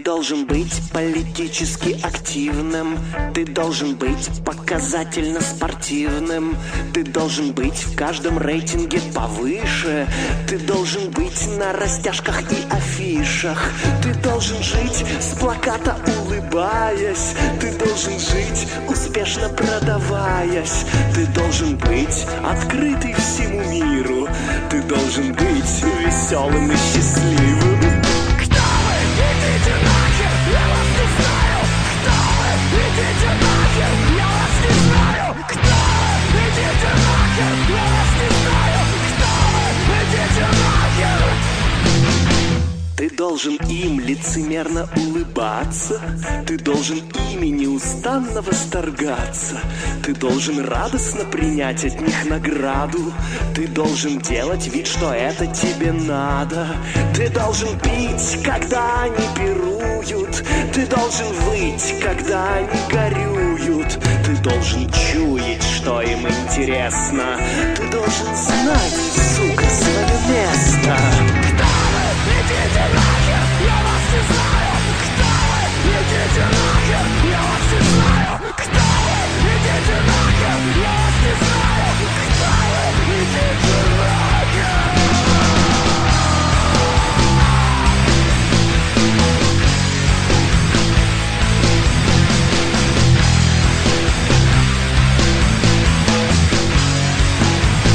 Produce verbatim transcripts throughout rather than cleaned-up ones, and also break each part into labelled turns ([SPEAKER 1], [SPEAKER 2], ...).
[SPEAKER 1] должен быть политически активным, ты должен быть показательно спортивным, ты должен быть в каждом рейтинге повыше, ты должен быть на растяжках и афишах, ты должен жить с плаката улыбаясь, ты должен жить успешно продаваясь, ты должен быть открытый всему миру, ты должен быть веселым и счастливым.
[SPEAKER 2] Кто вы? Идите нахер, я вас не знаю. Кто вы? Идите нахер, я вас не знаю. Кто вы? Идите нахер, я вас не знаю. Кто вы? Идите нахер.
[SPEAKER 1] Ты должен им лицемерно улыбаться, ты должен ими неустанно восторгаться, ты должен радостно принять от них награду, ты должен делать вид, что это тебе надо, ты должен пить, когда они пируют, ты должен выть, когда они горюют, ты должен чуять, что им интересно, ты должен знать, сука, свое место.
[SPEAKER 2] Идите нахер, я вас не знаю. Кто вы? Идите нахер, я вас не знаю. Кто вы? Идите нахер, я вас не знаю. Кто вы? Идите нахер.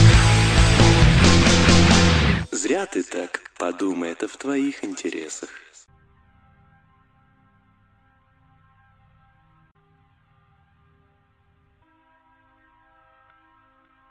[SPEAKER 1] Зря ты так, подумай, это в твоих интересах.